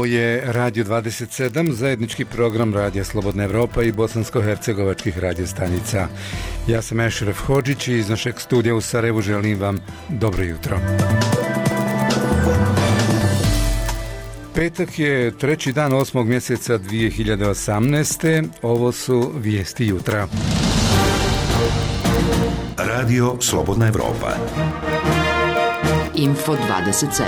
Ovo je Radio 27, zajednički program Radija Slobodna Evropa i bosansko-hercegovačkih radiostanica. Ja sam Ešref Hodžić i iz našeg studija u Sarajevu želim vam dobro jutro. Petak je treći dan 8. mjeseca 2018. Ovo su vijesti jutra. Radio Slobodna Evropa. Info 27.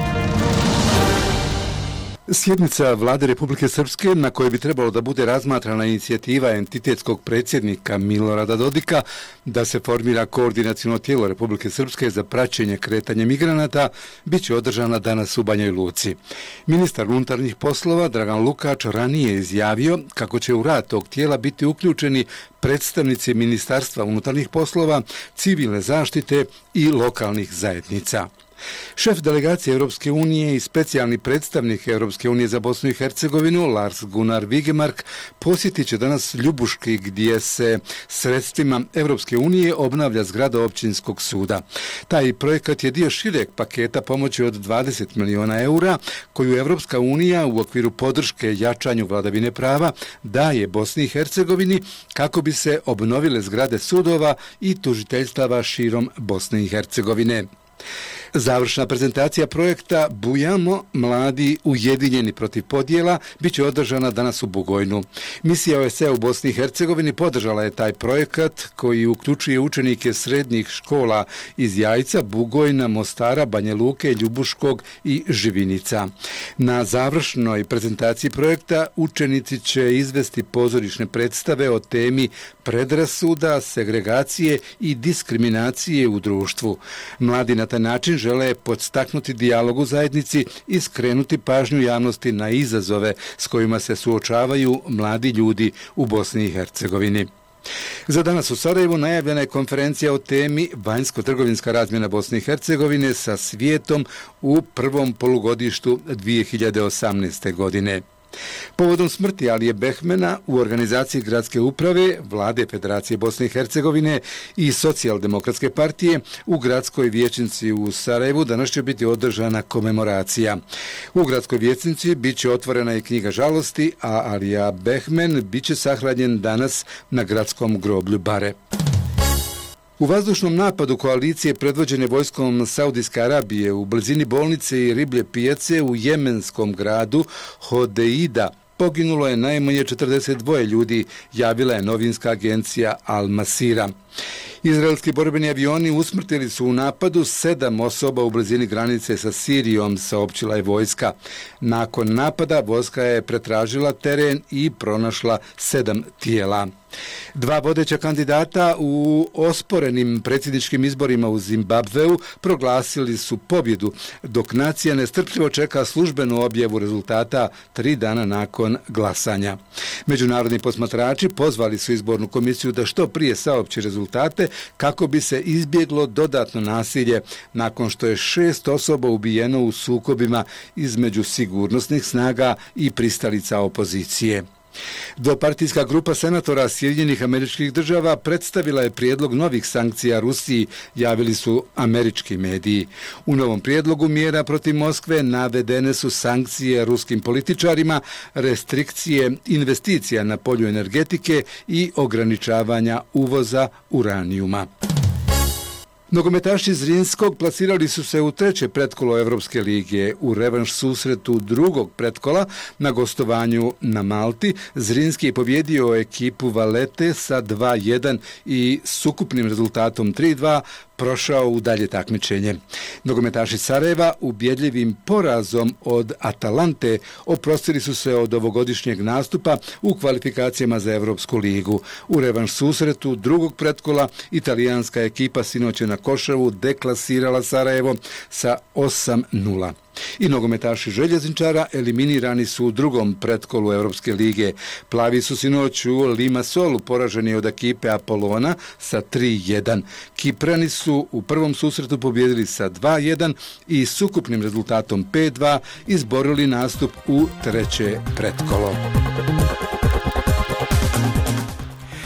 Sjednica Vlade Republike Srpske, na kojoj bi trebalo da bude razmatrana inicijativa entitetskog predsjednika Milorada Dodika da se formira koordinaciono tijelo Republike Srpske za praćenje kretanja migranata, bit će održana danas u Banjoj Luci. Ministar unutarnjih poslova Dragan Lukač ranije izjavio kako će u rad tog tijela biti uključeni predstavnici Ministarstva unutarnjih poslova, civilne zaštite i lokalnih zajednica. Šef delegacije Europske unije i specijalni predstavnik Europske unije za Bosnu i Hercegovinu Lars Gunnar Vigemark posjetit će danas Ljubuški, gdje se sredstvima Europske unije obnavlja zgrada općinskog suda. Taj projekat je dio šireg paketa pomoći od 20 milijuna eura koju Europska unija u okviru podrške jačanju vladavine prava daje Bosni i Hercegovini kako bi se obnovile zgrade sudova i tužiteljstava širom Bosne i Hercegovine. Završna prezentacija projekta Bujamo, mladi ujedinjeni protiv podjela bit će održana danas u Bugojnu. Misija OSCE u Bosni i Hercegovini podržala je taj projekat koji uključuje učenike srednjih škola iz Jajca, Bugojna, Mostara, Banja Luke, Ljubuškog i Živinica. Na završnoj prezentaciji projekta učenici će izvesti pozorišne predstave o temi predrasuda, segregacije i diskriminacije u društvu. Mladi na taj način žele podstaknuti dijalog u zajednici i skrenuti pažnju javnosti na izazove s kojima se suočavaju mladi ljudi u Bosni i Hercegovini. Za danas u Sarajevu najavljena je konferencija o temi vanjsko-trgovinska razmjena Bosne i Hercegovine sa svijetom u prvom polugodištu 2018. godine. Povodom smrti Alije Behmena u organizaciji gradske uprave, Vlade Federacije Bosne i Hercegovine i Socijaldemokratske partije u gradskoj vijećnici u Sarajevu danas će biti održana komemoracija. U gradskoj vijećnici bit će otvorena i knjiga žalosti, a Alija Behmen bit će sahranjen danas na gradskom groblju Bare. U vazdušnom napadu koalicije predvođene vojskom Saudijske Arabije u blizini bolnice i riblje pijace u jemenskom gradu Hodeida poginulo je najmanje 42 ljudi, javila je novinska agencija Al Masira. Izraelski borbeni avioni usmrtili su u napadu 7 osoba u blizini granice sa Sirijom, saopćila je vojska. Nakon napada vojska je pretražila teren i pronašla 7 tijela. 2 vodeća kandidata u osporenim predsjedničkim izborima u Zimbabveu proglasili su pobjedu, dok nacija nestrpljivo čeka službenu objavu rezultata 3 dana nakon glasanja. Međunarodni posmatrači pozvali su izbornu komisiju da što prije saopći rezultate kako bi se izbjeglo dodatno nasilje nakon što je 6 osoba ubijeno u sukobima između sigurnosnih snaga i pristalica opozicije. Dvopartijska grupa senatora Sjedinjenih Američkih Država predstavila je prijedlog novih sankcija Rusiji, javili su američki mediji. U novom prijedlogu mjera protiv Moskve navedene su sankcije ruskim političarima, restrikcije investicija na polju energetike i ograničavanja uvoza uranijuma. Nogometaši Zrinskog plasirali su se u 3. pretkolo Evropske lige. U revanš susretu drugog pretkola na gostovanju na Malti Zrinski je pobjedio ekipu Valete sa 2-1 i s ukupnim rezultatom 3-2 prošao u dalje takmičenje. Nogometaši Sarajeva ubjedljivim porazom od Atalante oprostili su se od ovogodišnjeg nastupa u kvalifikacijama za Evropsku ligu. U revanš susretu drugog pretkola italijanska ekipa sinoć je na Košavu deklasirala Sarajevo sa 8-0. I nogometaši Željezničara eliminirani su u drugom pretkolu Evropske lige. Plavi su sinoć u Limassolu poraženi od ekipe Apolona sa 3-1. Kiprani su u prvom susretu pobjedili sa 2-1 i s ukupnim rezultatom 5-2 izborili nastup u 3. pretkolo.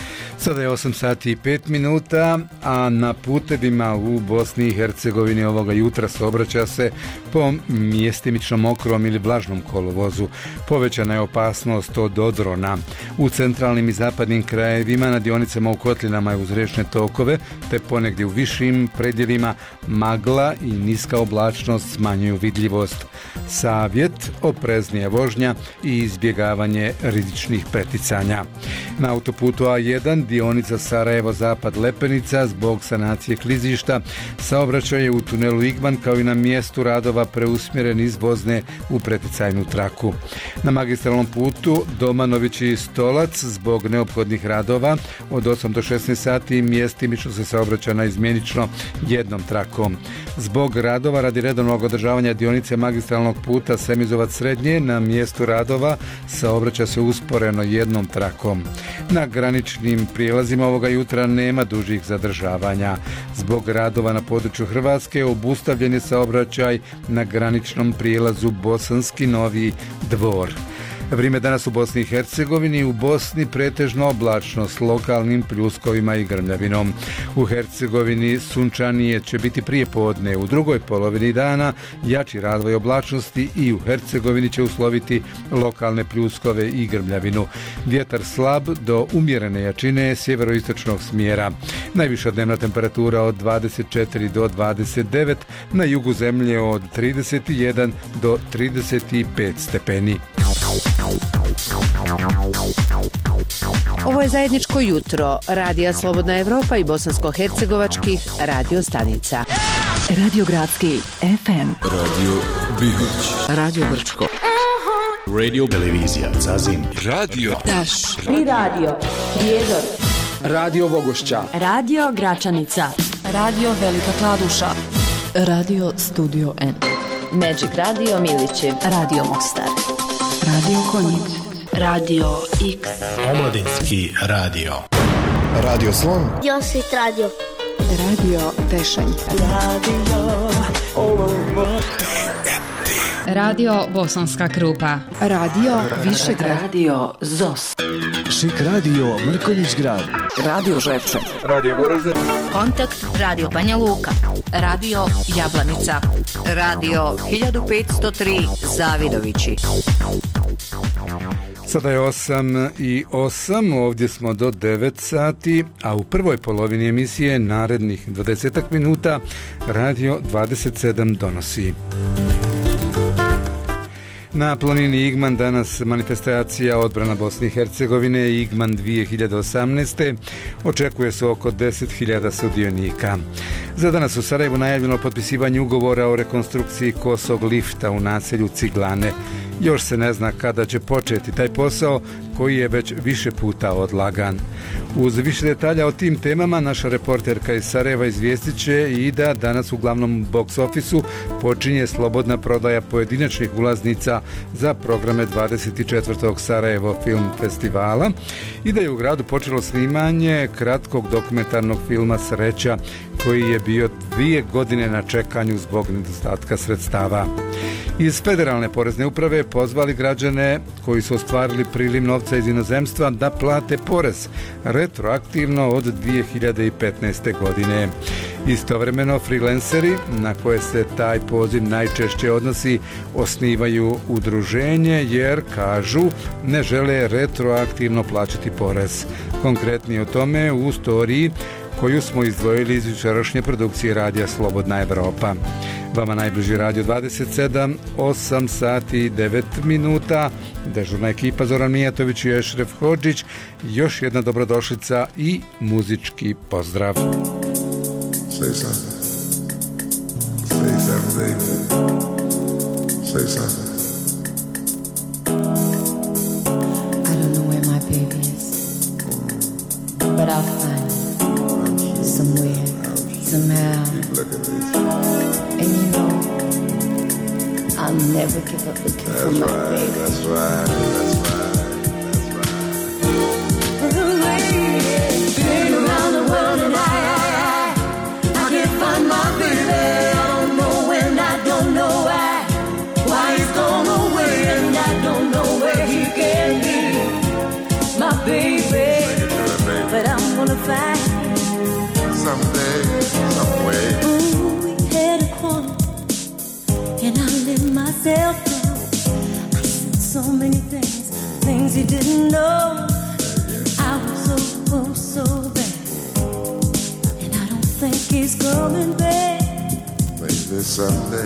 Sada je 8 sati i 5 minuta, a na putevima u Bosni i Hercegovini ovoga jutra saobraća se po mjestimično mokrom ili vlažnom kolovozu. Povećana je opasnost od odrona. U centralnim i zapadnim krajevima na dionicama u kotlinama i uz riječne tokove, te ponegdje u višim predjelima magla i niska oblačnost smanjuju vidljivost. Savjet, opreznija vožnja i izbjegavanje rizičnih preticanja. Na autoputu A1 dionica Sarajevo-Zapad Lepenica zbog sanacije klizišta saobraćaj je u tunelu Igman kao i na mjestu radova preusmjeren iz vozne u preticajnu traku. Na magistralnom putu Domanović i Stolac zbog neophodnih radova od 8 do 16 sati mjestimično se saobraća na izmjenično jednom trakom. Zbog radova radi redovnog održavanja dionice magistralnog puta Semizovac Srednje na mjestu radova saobraća se usporeno jednom trakom. Na graničnim prijelazima ovoga jutra nema dužih zadržavanja. Zbog radova na području Hrvatske obustavljen je saobraćaj na graničnom prijelazu Bosanski Novi Dvor. Vrijeme danas u Bosni i Hercegovini, u Bosni pretežno oblačno s lokalnim pljuskovima i grmljavinom. U Hercegovini sunčanije će biti prije podne, u drugoj polovini dana jači razvoj oblačnosti i u Hercegovini će usloviti lokalne pljuskove i grmljavinu. Vjetar slab do umjerene jačine sjeveroistočnog smjera. Najviša dnevna temperatura od 24 do 29, na jugu zemlje od 31 do 35 stepeni. Ovo je zajedničko jutro Radija Slobodna Evropa i bosansko-hercegovačkih radio stanica. Radio Gradski FM, Radio Bihoć, Radio Brčko, Radio Televizija Zazin, Radio Taš, Tri radio, Prijedor, Radio Vogošća, Radio Gračanica, Radio Velika Kladuša, Radio Studio N, Magic Radio Milići, Radio Mostar, Radio Konjic, Radio X, Omladinski radio. Radio Slon, Josit Radio, Radio Tešanj, Radio Bosanska Krupa, Radio Višegrad, Radio Zos, Šik radio Mrkonjić Grad, Radio Žepče, Radio Goražde, Kontakt Radio Banja Luka, Radio Jablanica, Radio 1503 Zavidovići. Sada je 8 i 8, ovdje smo do 9 sati, a u prvoj polovini emisije narednih 20 minuta Radio 27 donosi. Na planini Igman danas manifestacija odbrana Bosne i Hercegovine Igman 2018. Očekuje se oko 10.000 sudionika. Za danas u Sarajevu najavljeno potpisivanje ugovora o rekonstrukciji kosog lifta u naselju Ciglane. Još se ne zna kada će početi taj posao koji je već više puta odlagan. Uz više detalja o tim temama naša reporterka iz Sarajeva izvijestit će i da danas u glavnom box ofisu počinje slobodna prodaja pojedinačnih ulaznica za programe 24. Sarajevo Film Festivala i da je u gradu počelo snimanje kratkog dokumentarnog filma Sreća koji je bio 2 godine na čekanju zbog nedostatka sredstava. Iz Federalne porezne uprave pozvali građane koji su ostvarili priliv novca iz inozemstva da plate porez retroaktivno od 2015. godine. Istovremeno freelanceri na koje se taj poziv najčešće odnosi osnivaju udruženje jer, kažu, ne žele retroaktivno plaćati porez. Konkretnije o tome u storiji koju smo izdvojili iz jučerašnje produkcije Radija Slobodna Evropa. Vama najbliži Radio 27, 8 sati i 9 minuta. Dežurna ekipa Zoran Mijatović i Ešref Hodžić. Još jedna dobrodošlica i muzički pozdrav. Say something. Say something, baby. Say something. I don't know where my baby is, but I'll find him somewhere, somehow. And you know, I'll never give up looking for my baby. That's right, that's right, that's right. Been around the world and I can't find my baby. I don't know when, I don't know why he's gone away, and I don't know where he can be, my baby. But I'm fight someday, some way. Ooh, we had a quarrel, and I let myself down. I said so many things he didn't know. I was so bad, and I don't think he's coming back. Maybe someday.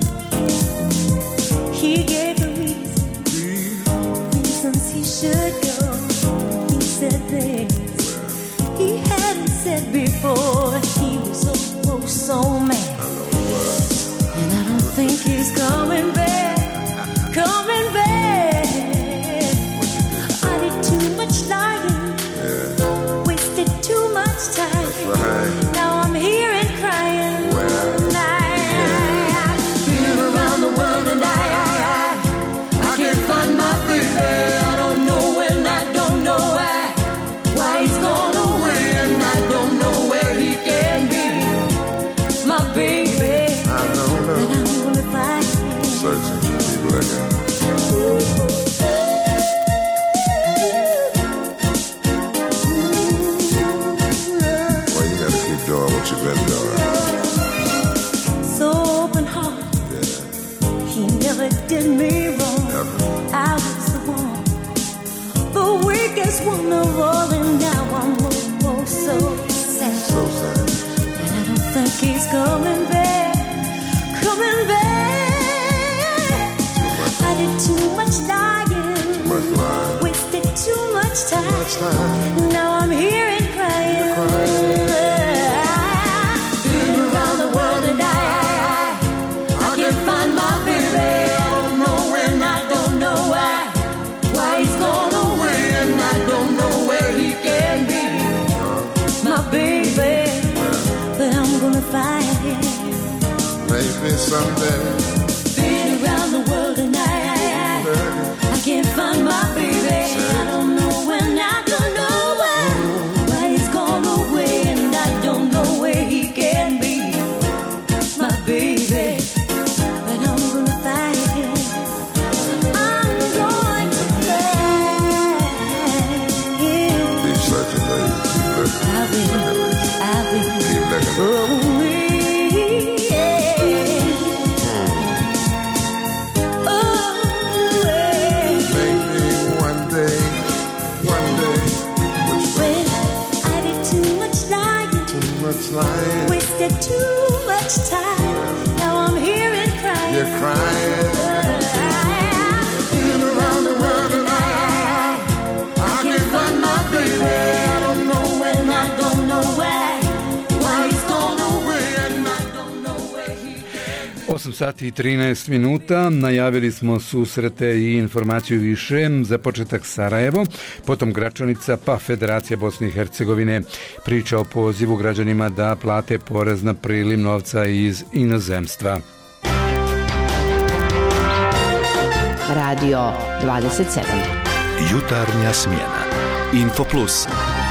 He gave the reasons he should go. He said things he hadn't said before. He was so mad, and I don't think he's coming back. I did too much lying, wasted too much time. Right. Now I'm here and crying. Been around the world and I can't find my baby. I don't know when, I don't know why he's gone away, and I don't know where he can be. My baby, I don't know. and I'm gonna find him. Searching for people like that. Well, you gotta keep doing what you've been doing. So open heart, he never did me wrong. I was the weakest one of all, and now I'm so sad. So sad. And I don't think he's coming back. I did too much lying, wasted too much time. Now I'm here and crying. Been around the world and I can't find my baby. I don't know when, I don't know why he's gone away, and I don't know where he can be. My baby, but I'm gonna find him. Maybe someday. Been around the world and I can't find my baby. I don't know when, I don't know why he's gone away, and I don't know where he can be. My baby, but I'm gonna find him. I'm going to find him. Keep searching, baby. Keep looking. I've been Keep looking. Maybe one day. Much lying. Wasted too much time. Now I'm here and crying. You're crying. Been around the world and I can't find my baby. I don't know when, I don't know why he's gone away, and I don't know where he can. 8 sati i 13 minuta, najavili smo susrete i informaciju više, za početak Sarajevo, potom Gračanica, pa Federacija Bosne i Hercegovine priča o pozivu građanima da plate porez na priliv novca iz inozemstva. Radio 27. Jutarnja smjena. Info Plus.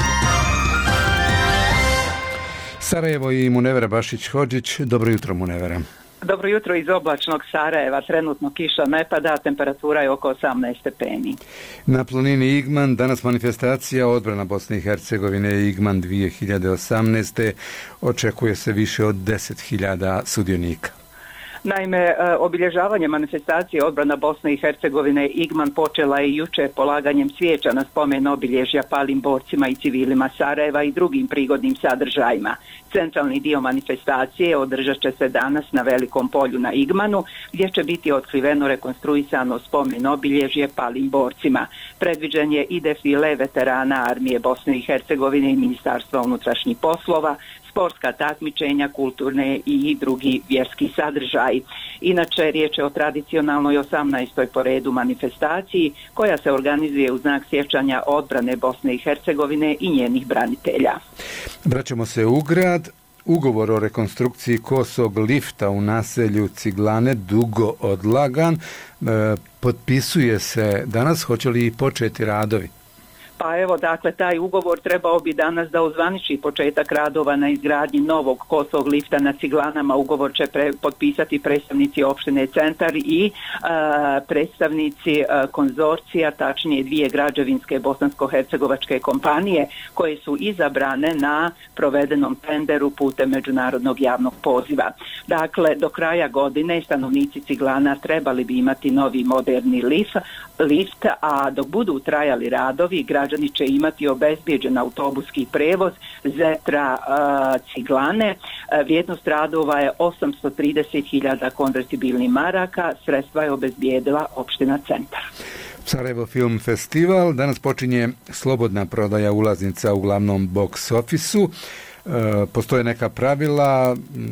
Sarajevo i Munevera Bašić-Hodžić. Dobro jutro, Munevera. Dobro jutro iz oblačnog Sarajeva. Trenutno kiša ne pada, temperatura je oko 18 stepeni. Na planini Igman danas manifestacija odbrana Bosne i Hercegovine Igman 2018. Očekuje se više od 10.000 sudionika. Naime, obilježavanje manifestacije odbrana Bosne i Hercegovine Igman počela je jučer polaganjem svijeća na spomen obilježja palim borcima i civilima Sarajeva i drugim prigodnim sadržajima. Centralni dio manifestacije održat će se danas na Velikom polju na Igmanu, gdje će biti otkriveno rekonstruisano spomen obilježje palim borcima. Predviđen je i defile veterana Armije Bosne i Hercegovine i Ministarstva unutrašnjih poslova, sportska takmičenja, kulturne i drugi vjerski sadržaj. Inače, riječ je o tradicionalnoj 18. po redu manifestaciji koja se organizuje u znak sjećanja odbrane Bosne i Hercegovine i njenih branitelja. Vraćamo se u grad. Ugovor o rekonstrukciji kosog lifta u naselju Ciglane dugo odlagan. Potpisuje se danas, hoće li početi radovi? Pa evo, dakle, taj ugovor trebao bi danas da ozvaniči početak radova na izgradnji novog kosog lifta na Ciglanama. Ugovor će potpisati predstavnici opštine Centar i predstavnici konzorcija, tačnije 2 građevinske bosansko-hercegovačke kompanije koje su izabrane na provedenom tenderu putem međunarodnog javnog poziva. Dakle, do kraja godine stanovnici Ciglana trebali bi imati novi moderni lift, a dok budu trajali radovi, građani će imati obezbijeđen autobuski prevoz Zetra Ciglane. Vrijednost radova je 830.000 konvertibilnih maraka, sredstva je obezbijedila opština Centar. Sarajevo Film Festival, danas počinje slobodna prodaja ulaznica u glavnom box ofisu. Postoje neka pravila,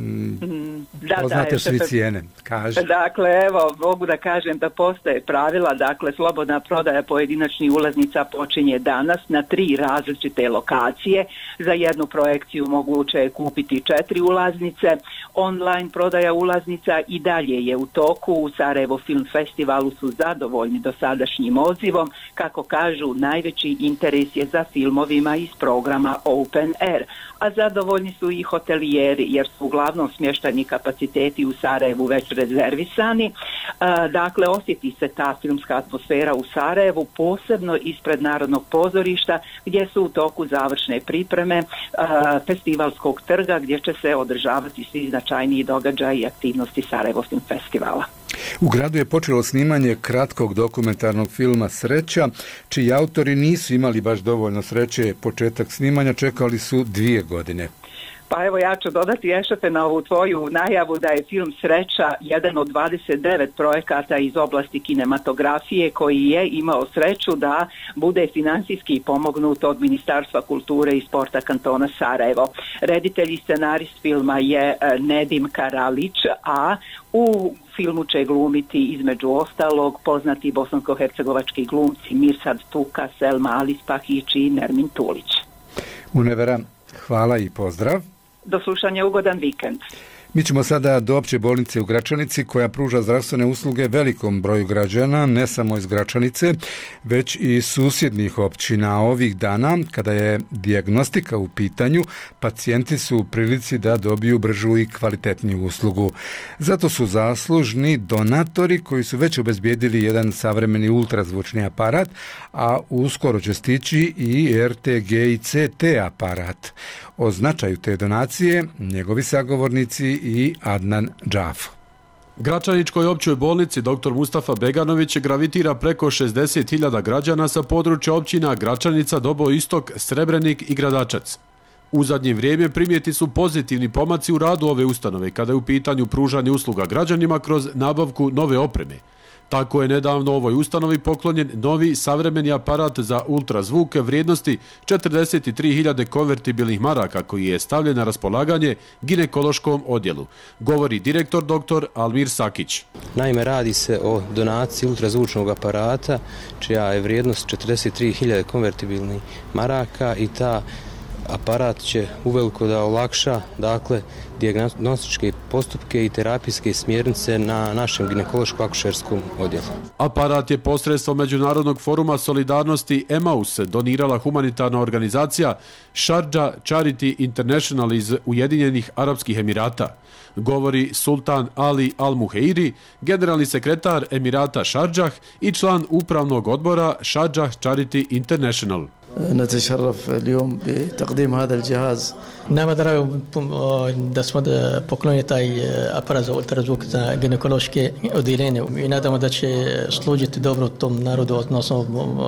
poznate su i cijene, kaže. Dakle, evo, mogu da kažem da postoje pravila, dakle, slobodna prodaja pojedinačnih ulaznica počinje danas na 3 različite lokacije. Za jednu projekciju moguće je kupiti 4 ulaznice, online prodaja ulaznica i dalje je u toku. U Sarajevo Film Festivalu su zadovoljni dosadašnjim odzivom, kako kažu, najveći interes je za filmovima iz programa Open Air, a zadovoljni su i hotelijeri jer su uglavnom smještajni kapaciteti u Sarajevu već rezervisani. Dakle, osjeti se ta filmska atmosfera u Sarajevu, posebno ispred Narodnog pozorišta gdje su u toku završne pripreme festivalskog trga gdje će se održavati svi značajniji događaji i aktivnosti Sarajevo Film Festivala. U gradu je počelo snimanje kratkog dokumentarnog filma Sreća, čiji autori nisu imali baš dovoljno sreće. Početak snimanja čekali su 2 godine. Pa evo, ja ću dodati Ešate na ovu tvoju najavu da je film Sreća jedan od 29 projekata iz oblasti kinematografije koji je imao sreću da bude financijski pomognut od Ministarstva kulture i sporta kantona Sarajevo. Reditelj i scenarist filma je Nedim Karalić, a u filmu će glumiti između ostalog poznati bosansko-hercegovački glumci Mirsad Tuka, Selma Alispahić i Nermin Tulić. Munevera, hvala i pozdrav. Do slušanja, ugodan vikend. Mi ćemo sada do opće bolnice u Gračanici koja pruža zdravstvene usluge velikom broju građana, ne samo iz Gračanice, već i susjednih općina. Ovih dana, kada je dijagnostika u pitanju, pacijenti su u prilici da dobiju bržu i kvalitetniju uslugu. Zato su zaslužni donatori koji su već obezbijedili jedan savremeni ultrazvučni aparat, a uskoro će stići i RTG i CT aparat. O značaju te donacije njegovi sagovornici i Adnan Džaf. Gračaničkoj općoj bolnici dr. Mustafa Beganović gravitira preko 60.000 građana sa područja općina Gračanica, Dobo Istok, Srebrenik i Gradačac. U zadnje vrijeme primijeti su pozitivni pomaci u radu ove ustanove kada je u pitanju pružanje usluga građanima kroz nabavku nove opreme. Tako je nedavno ovoj ustanovi poklonjen novi savremeni aparat za ultrazvuk vrijednosti 43.000 konvertibilnih maraka koji je stavljen na raspolaganje ginekološkom odjelu, govori direktor dr. Almir Sakić. Naime, radi se o donaciji ultrazvučnog aparata čija je vrijednost 43.000 konvertibilnih maraka i ta aparat će uveliko da olakša, dakle, dijagnostičke postupke i terapijske smjernice na našem ginekološko-akušerskom odjelu. Aparat je posredstvom Međunarodnog foruma solidarnosti Emaus donirala humanitarna organizacija Sharjah Charity International iz Ujedinjenih Arapskih Emirata, govori Sultan Ali Al-Muheiri, generalni sekretar Emirata Sharjah i član upravnog odbora Sharjah Charity International. نتشرف اليوم بتقديم هذا الجهاز. Nama drago da smo poklonili taj aparat za ultrazvuk za ginekološke odjeljenje i nadamo da će služiti dobro tom narodu, odnosno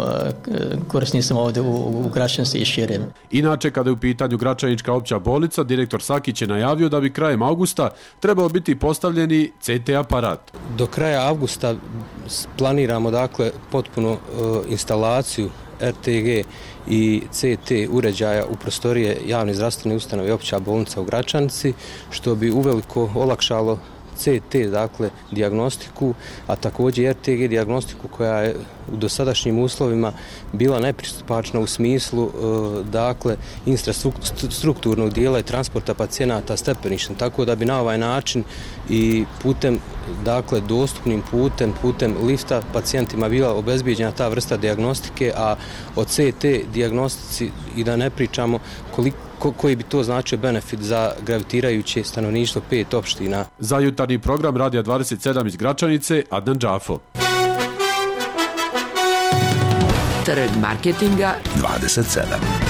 korisnicima ovdje u Gračanici i šire. Inače, kada je u pitanju Gračanička opća bolnica, direktor Sakić je najavio da bi krajem avgusta trebao biti postavljeni CT aparat. Do kraja avgusta planiramo, dakle, potpuno instalaciju RTG i CT uređaja u prostorije javne zdravstvene ustanove opća bolnica u Gračanici, što bi uveliko olakšalo CT, dakle, dijagnostiku, a također RTG dijagnostiku koja je u dosadašnjim uslovima bila nepristupačna u smislu dakle infrastrukturnog dijela i transporta pacijenata stepeništem, tako da bi na ovaj način i putem, dakle, dostupnim putem lifta pacijentima bila obezbijeđena ta vrsta dijagnostike, a o CT dijagnostici i da ne pričamo koji bi to značio benefit za gravitirajuće stanovništvo 5 opština. Za jutarnji program Radija 27 iz Gračanice, Adnan Džafo. Trg marketinga 27.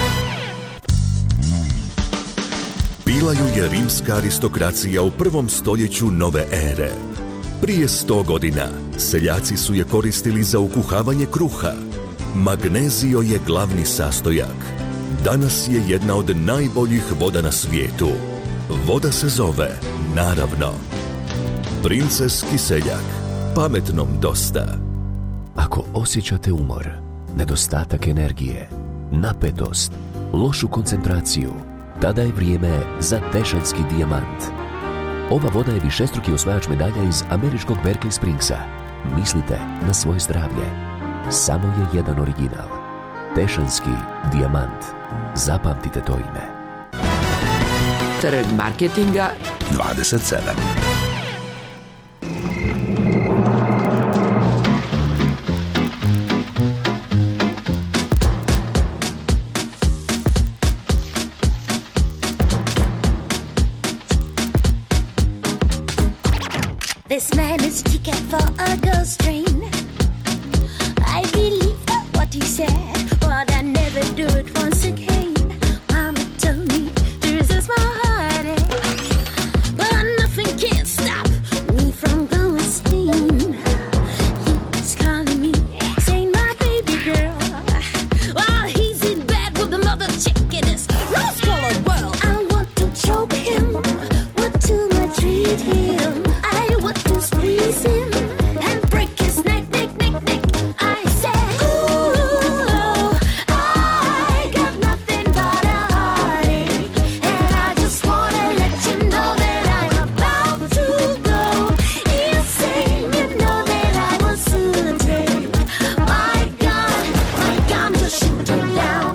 Bila ju je rimska aristokracija u 1. stoljeću nove ere. Prije 100 godina seljaci su je koristili za ukuhavanje kruha. Magnezio je glavni sastojak. Danas je jedna od najboljih voda na svijetu. Voda se zove, naravno, Princeski seljak. Pametnom dosta. Ako osjećate umor, nedostatak energije, napetost, lošu koncentraciju, tada je vrijeme za Tešanjski dijamant. Ova voda je višestruki osvajač medalja iz američkog Berkeley Springsa. Mislite na svoje zdravlje. Samo je jedan original. Tešanjski dijamant. Zapamtite to ime. Trg marketinga 27. This man is a ticket for a ghost train. I believe what he said, but I never do it once again. Mama told me this is my heartache, but nothing can stop me from going steam. He's calling me, saying my baby girl, while he's in bed with another chick in his rose-colored world. I want to choke him, what too much treat him. I want to squeeze him and break his neck. I said, ooh, I got nothing but a heartache, and I just wanna let you know that I'm about to go insane. You know that I will soon take my gun to shoot him down.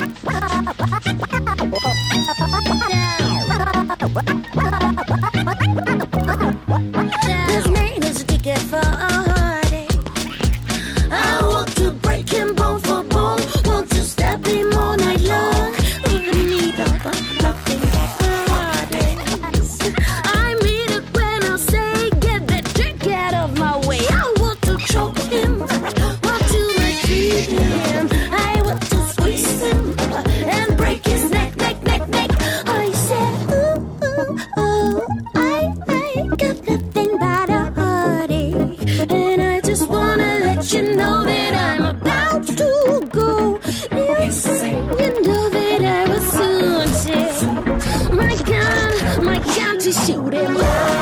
This man is a ticket for a heartache. I want to break him bone for bone. Want to stab him all night long. In need of nothing but heartaches. I mean it when I say get that drink out of my way. I want to choke him. Want to treat him. I want to squeeze him and break his neck. I said, ooh, I got nothing but a heartache, and I just wanna let you know that I'm about to go insane. You know that I will soon take my gun to shoot him.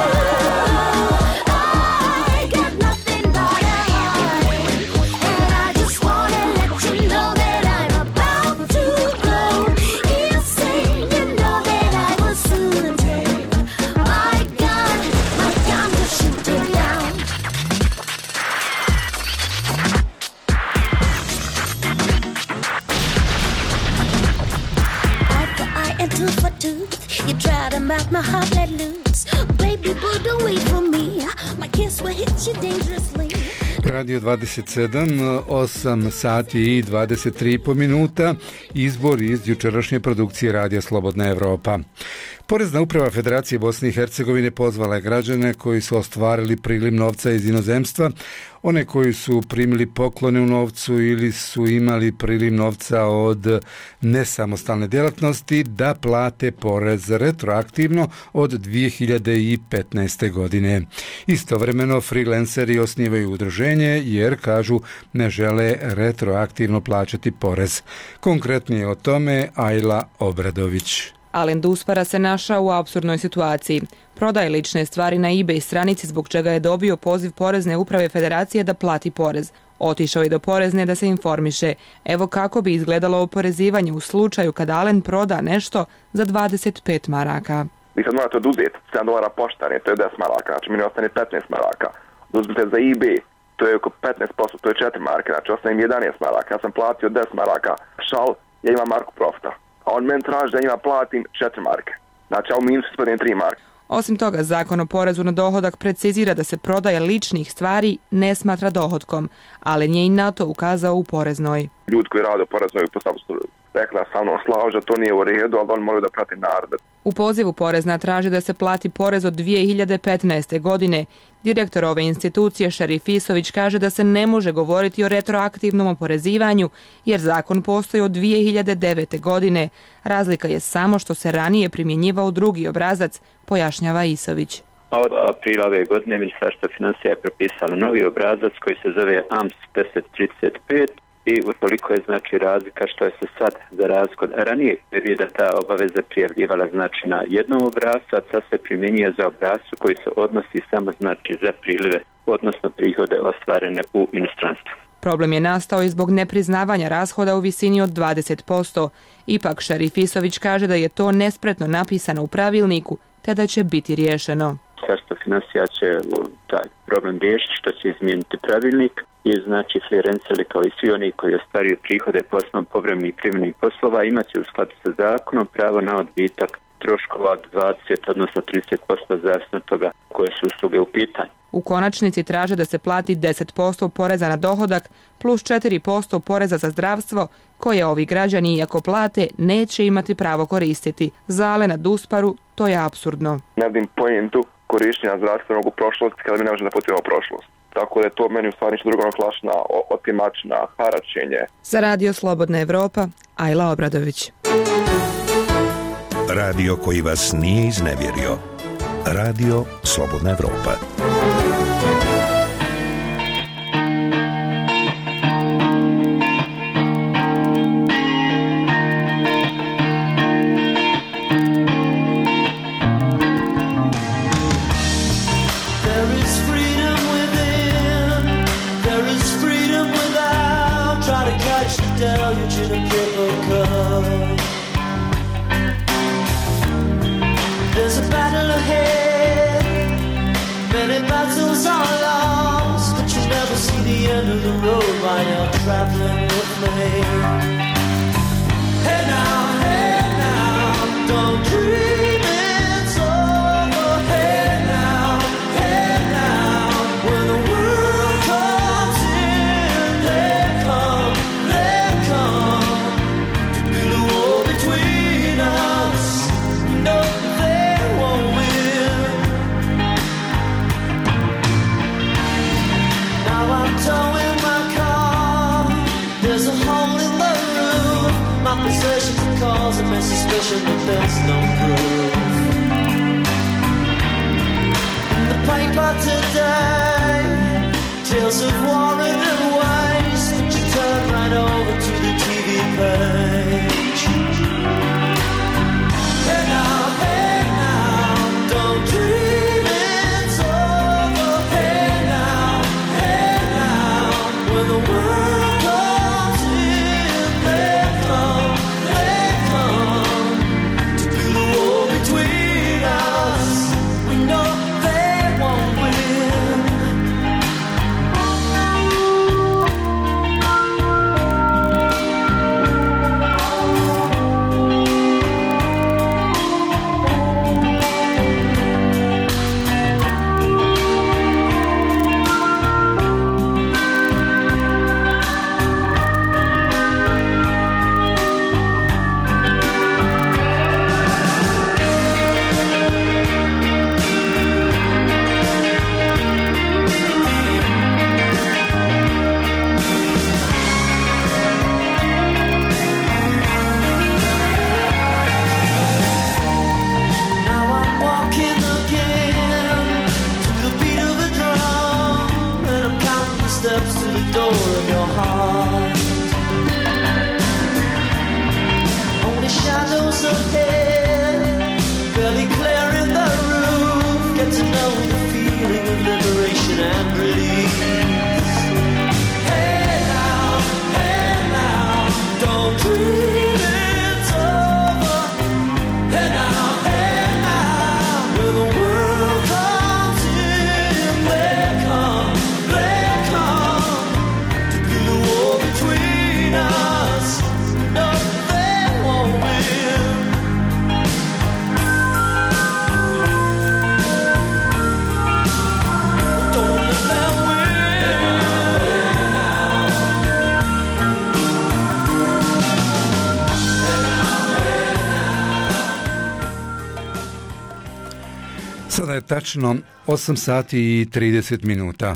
I got nothing but a heartache, and I just wanna let you know that I'm about to go insane. You know that I will soon take my gun to shoot him down. Eye for eye and tooth for tooth. You try to melt my heart, let loose. Baby, boy, don't wait for me. My kiss will hit you dangerously. Radio 27, 8 sati i 23,5 minuta, izbor iz jučerašnje produkcije Radija Slobodna Evropa. Porezna uprava Federacije Bosne i Hercegovine pozvala je građane koji su ostvarili priliv novca iz inozemstva, one koji su primili poklone u novcu ili su imali priliv novca od nesamostalne djelatnosti da plate porez retroaktivno od 2015. godine. Istovremeno freelanceri osnivaju udruženje jer, kažu, ne žele retroaktivno plaćati porez. Konkretnije o tome Ajla Obradović. Alen Duspara se našao u apsurdnoj situaciji. Prodaje lične stvari na eBay stranici zbog čega je dobio poziv Porezne uprave Federacije da plati porez. Otišao je do Porezne da se informiše. Evo kako bi izgledalo oporezivanje u slučaju kad Alen proda nešto za 25 maraka. Vi sad morate oduzeti $7 poštanje, to je 10 maraka, znači meni ostane 15 maraka. Uzmite za eBay, to je oko 15%, to je 4 marke, znači ostane mi 11 maraka. Ja sam platio 10 maraka šal, ja imam marku profita. A on meni traži da njima platim 4 marke. Znači, a u minusu ispadne 3 marke. Osim toga, Zakon o porezu na dohodak precizira da se prodaja ličnih stvari ne smatra dohodkom, ali nije i na to ukazao u Poreznoj. Ljudi koji rade u Poreznoj su rekla sa mnom slažu, to nije u redu, ali oni moraju da prati narod. U pozivu Porezna traži da se plati porez od 2015. godine. Direktor ove institucije Šerif Isović kaže da se ne može govoriti o retroaktivnom oporezivanju jer zakon postoji od 2009. godine. Razlika je samo što se ranije primjenjivao drugi obrazac, pojašnjava Isović. Od aprila ove godine Ministarstvo financija je propisalo novi obrazac koji se zove AMS 1035 i utoliko je znači razlika što je se sad za razliku od ranije perioda ta obaveza prijavljivala znači na jednom obrascu, a sad se primjenjuje za obrascu koji se odnosi samo znači za prilive, odnosno prihode ostvarene u inostranstvu. Problem je nastao i zbog nepriznavanja rashoda u visini od 20%. Ipak Šerif Isović kaže da je to nespretno napisano u pravilniku, te da će biti riješeno. Ministarstvo financija će taj problem riješiti što će izmijeniti pravilnik i znači freelanceri kao i svi oni koji ostvaruju prihode po osnovu povremenih privremenih poslova imaće u skladu sa zakonom pravo na odbitak troškova od 20 odnosno 30% zavisno od toga koje su usluge u pitanju. U konačnici traže da se plati 10% poreza na dohodak plus 4% poreza za zdravstvo koje ovi građani iako plate neće imati pravo koristiti. Za Alena Dusparu to je apsurdno. Ne vidim pojentu korištenja zdravstvenog u prošlosti kada mi ne može da potrebno prošlost. Tako da je to meni u stvari ništa drugo klašna, otimačna, haračenje. Za Radio Slobodna Evropa, Ajla Obradović. Radio koji vas nije iznevjerio. Radio Slobodna Evropa. Traveling with me. Hey now, don't dream it's over. Hey now, when the world comes in, they come to build a wall between us. No, they won't win. Now I'm towing my car. There's a hole in the roof. My possessions are causing me suspicion, but there's no proof. In the paper today, tales of war and waste. But you turn right over to the TV page. Hey now, don't dream it's over. Hey now, when the world comes in, they come to build a wall between us. We know they won't win. Now I'm walking again to the beat of a drum, and I'm counting the steps to the door of your heart. Only shadows ahead, barely clearing the roof. Get to know the feeling of liberation and release. Hey now, don't dream it's over. Hey now, je tačno 8 sati i 30 minuta.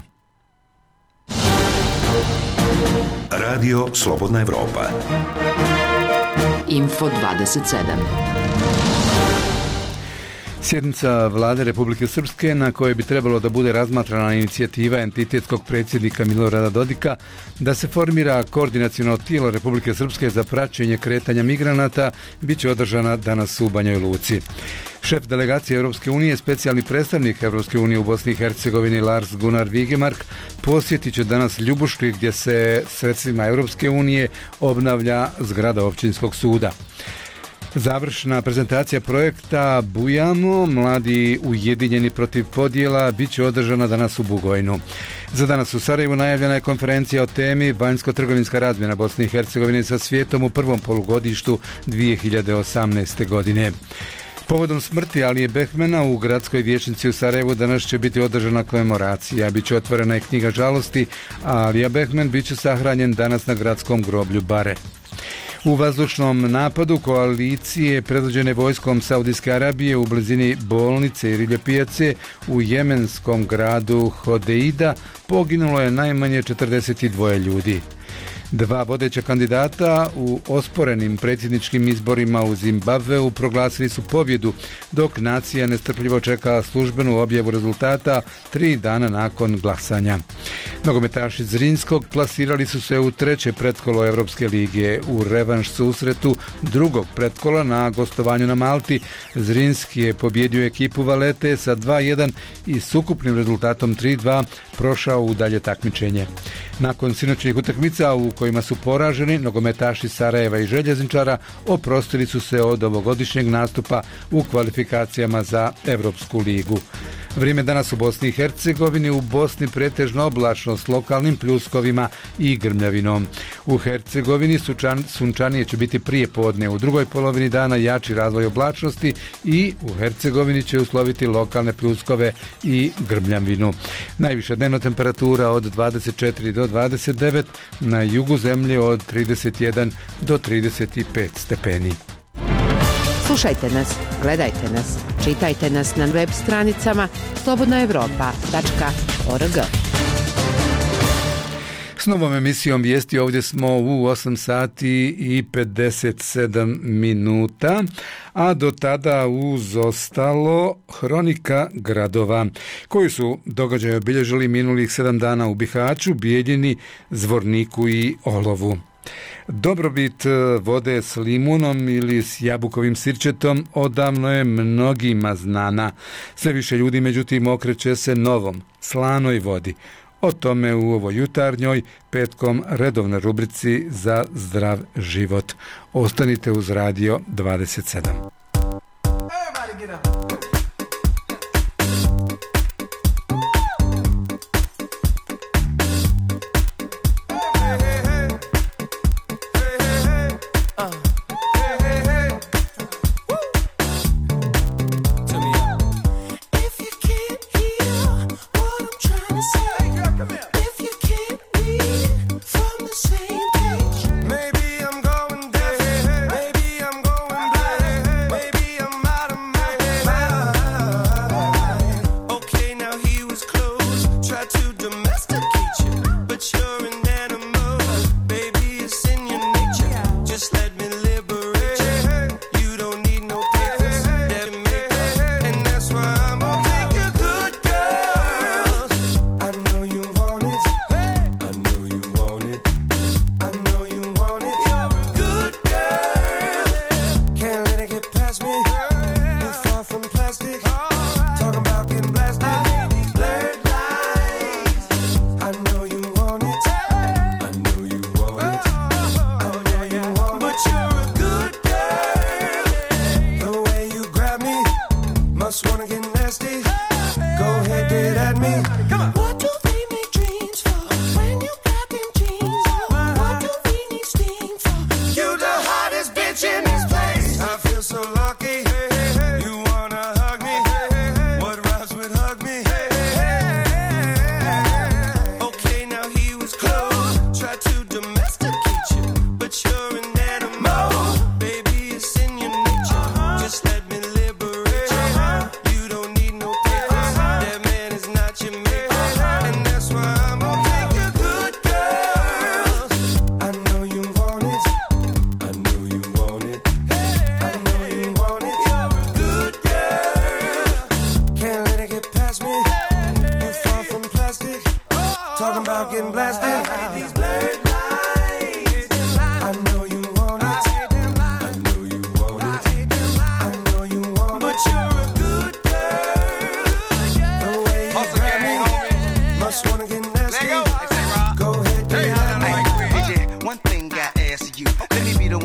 Radio Slobodna Evropa. Info 27. Sjednica Vlade Republike Srpske na kojoj bi trebalo da bude razmatrana inicijativa entitetskog predsjednika Milorada Dodika da se formira koordinaciono tijelo Republike Srpske za praćenje kretanja migranata bit će održana danas u Banjoj Luci. Šef delegacije Europske unije, specijalni predstavnik Europske unije u Bosni i Hercegovini Lars Gunnar Vigemark posjetit će danas Ljubuški gdje se sredstvima Europske unije obnavlja zgrada općinskog suda. Završna prezentacija projekta Bujamo, mladi ujedinjeni protiv podjela, bit će održana danas u Bugojnu. Za danas u Sarajevu najavljena je konferencija o temi vanjsko-trgovinska razmjena Bosne i Hercegovine sa svijetom u prvom polugodištu 2018. godine. Povodom smrti Alije Behmena u gradskoj vijećnici u Sarajevu danas će biti održana komemoracija. Biće otvorena i knjiga žalosti, a Alija Behmen bit će sahranjen danas na gradskom groblju Bare. U vazdušnom napadu koalicije predvođene vojskom Saudijske Arabije u blizini bolnice i riblje pijace u jemenskom gradu Hodeida poginulo je najmanje 42 ljudi. Dva vodeća kandidata u osporenim predsjedničkim izborima u Zimbabveu proglasili su pobjedu, dok nacija nestrpljivo čeka službenu objavu rezultata 3 dana nakon glasanja. Nogometaši Zrinskog plasirali su se u treće pretkolo Evropske lige. U revanš susretu drugog pretkola na gostovanju na Malti Zrinski je pobjedio ekipu Valete sa 2-1 i s ukupnim rezultatom 3-2 prošao u dalje takmičenje. Nakon sinoćnih utakmica u kojima su poraženi, nogometaši Sarajeva i Željezničara oprostili su se od ovogodišnjeg nastupa u kvalifikacijama za Evropsku ligu. Vrijeme danas u Bosni i Hercegovini, u Bosni pretežno oblačno s lokalnim pljuskovima i grmljavinom. U Hercegovini sunčanije će biti prije podne, u drugoj polovini dana jači razvoj oblačnosti i u Hercegovini će usloviti lokalne pljuskove i grmljavinu. Najviša dnevna temperatura od 24 do 29, na jugu zemlje od 31 do 35 stepeni. Slušajte nas, gledajte nas, čitajte nas na web stranicama slobodnaevropa.org. S novom emisijom vijesti ovdje smo u 8 sati i 57 minuta, a do tada uz ostalo hronika gradova koji su događaje obilježili minulih 7 dana u Bihaću, Bijeljini, Zvorniku i Olovu. Dobrobit vode s limunom ili s jabukovim sirćetom odavno je mnogima znana. Sve više ljudi međutim okreće se novom, slanoj vodi. O tome u ovoj jutarnjoj petkom redovnoj rubrici za zdrav život. Ostanite uz Radio 27. But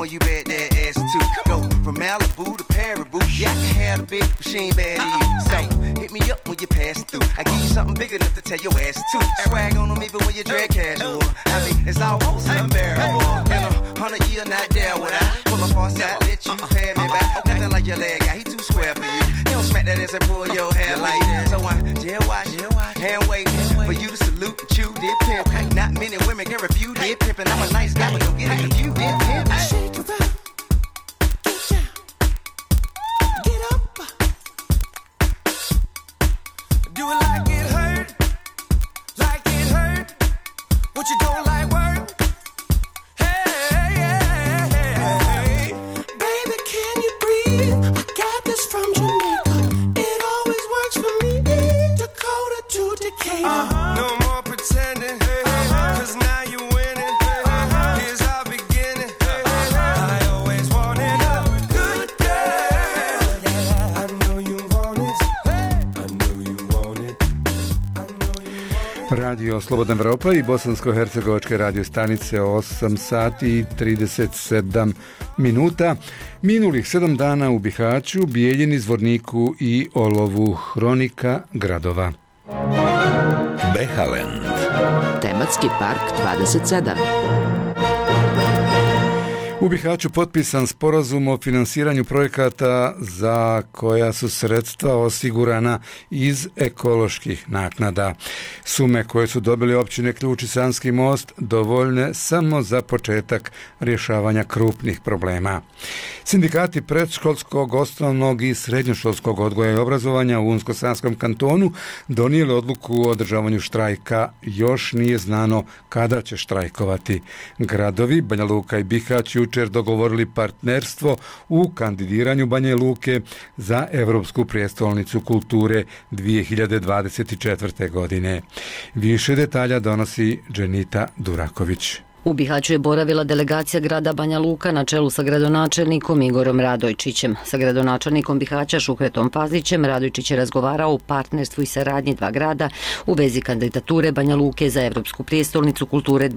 you bet that ass too. Go from Malibu to Paribu, yeah, I can have a big machine bad to you. So hit me up when you pass through. I give you something big enough to tell your ass to. Swag on them even when you drag casual. I mean, it's almost unbearable. In 100 years, not there would I pull up on side, let you pay me back. Nothing like your leg guy, he too square for you. You don't smack that ass and pull your hair like that. So I jail watch, hand waiting for you to salute and chew did pimp. Not many women can refuse did pimp, and I'm a nice guy, but don't get it confused did pimp. Shake it up, get down, get up. Do it like it hurt, like it hurt. What you don't like work? Hey, baby, can you breathe? I got this from Jamaica. It always works for me. Dakota to Decatur. No more pretending, 'cause now you're winning. Here's our beginning. I always wanted a good girl. I know you want it. I know you want it. Radio Slobodna Evropa i bosansko-hercegovačke radio stanice 8 sati i 37 minuta. Minulih 7 dana u Bihaću, Bijeljini, Zvorniku i Olovu, hronika gradova. Behalend. Tematski park 27. U Bihaću potpisan sporazum o finansiranju projekata za koja su sredstva osigurana iz ekoloških naknada. Sume koje su dobili općine Ključ i Sanski most dovoljne samo za početak rješavanja krupnih problema. Sindikati predškolskog, osnovnog i srednjoškolskog odgoja i obrazovanja u Unsko-Sanskom kantonu donijeli odluku o održavanju štrajka. Još nije znano kada će štrajkovati. Gradovi Banja Luka i Bihać jučer dogovorili partnerstvo u kandidiranju Banja Luke za Europsku prijestolnicu kulture 2024. godine. Više detalja donosi Dženita Duraković. U Bihaću je boravila delegacija grada Banja Luka na čelu sa gradonačelnikom Igorom Radojčićem. Sa gradonačelnikom Bihaća Šuhretom Fazlićem Radojčić je razgovarao o partnerstvu i saradnji dva grada u vezi kandidature Banja Luke za Evropsku prijestolnicu kulture